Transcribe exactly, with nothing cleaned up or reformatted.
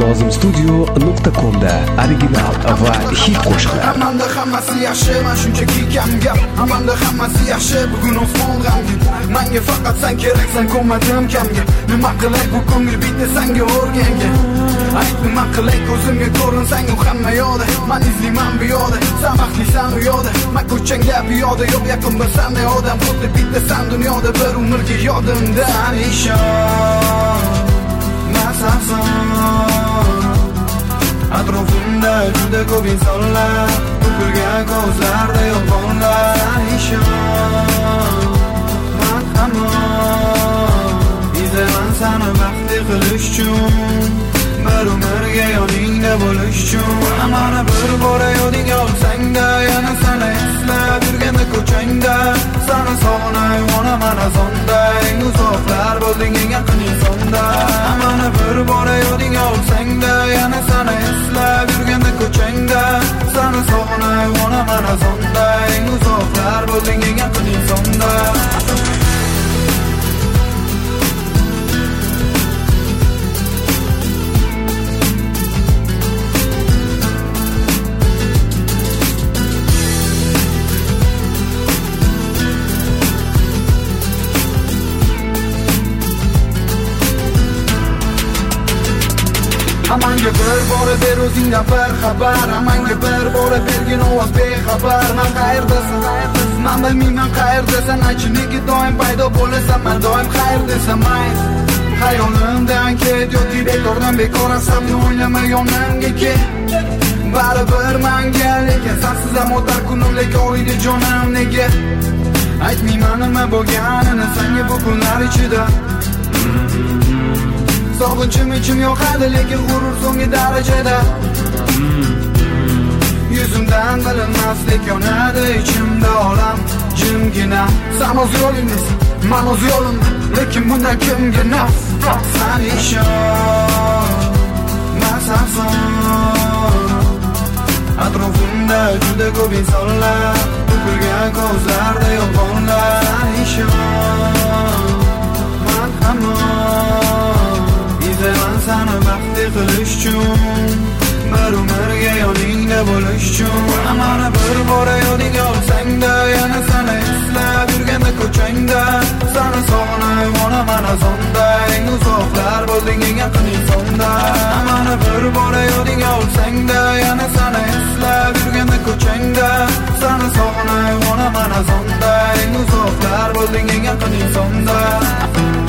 nozim studio nuqta com da original va hit qo'shiqlar. Hamanda hammasi yaxshi, men shunchaki kam gap. Hamanda hammasi yaxshi, bugun osmon g'amgin. Menga faqat sen keraksan, ko'madim kamga. Nima qilay bu ko'ngil bitdi senga o'rganga. Ayt nima qilay ko'zimga ko'rinsang u hamma yo'da. Men izlayman bu yo'da, sen baxtlisan u yo'da. Men ko'changga bu yo'da, yo'q yaqin bir sende odam. Xuddi bitta sen dunyoda bir umrga yodimdan ishon. Atrofimda juda ko'p insonlar, to'kilgan ko'zlarda yolg'onlar. Ishon, men hamon izlayman seni baxtli qilish uchun, bir umrga yoningda bo'lish uchun. Mana bir bora yodingga olsang-da, yana seni eslab yurganda ko'changda, seni sog'inay onaman azonda, eng uzoqlar bo'lding eng yaqin insonda. Mana bir bora yodingga olsang-da, yana seni eslab yurganda ko'changda, seni sog'inay onaman azonda, eng uzoqlar bo'lding eng yaqin insonda. Amanga bir bora ber o'zingdan bir xabar, amanga bir bora bergin ovoz bexabar. Men qayerdasan, men bilmayman qayerdasan, aytchi nega doim paydo bo'lasan, men doim qayer desam mayt. Hayolimdan ket, yoki bekordan bekor asabni o'ynama yonimga ket. Baribir menga lekin sensiz ham o'tar kunim, lekin oydi jonim nega. Aytmayman nima bo'lganini senga bu kunlar ichida. Sog'inchim ichim yo'qadi, lekin g'urur so'nggi darajada. Yuzimdan bilinmaslik yonadi ichimda olam jimgina. Sen o'z yo'lingdasan, men o'z yo'limda, lekin bundan kimga naf? Sen ishon, men sensan. Atrofimda juda ko'p insonlar, to'kilgan ko'zlarda yolg'onlar. Sen ishon, men hamon izlayman seni baxtli qilish uchun, bir umrga yoningda bo'lish uchun. Mana bir bora yodingga olsang-da, yana seni eslab yurganda ko'changda, seni sog'inay onaman azonda, eng uzoqlar bo'lding eng yaqin insonda. Mana bir bora yodingga olsang-da, yana seni eslab yurganda ko'changda, seni sog'inay onaman azonda, eng uzoqlar bo'lding eng yaqin insonda.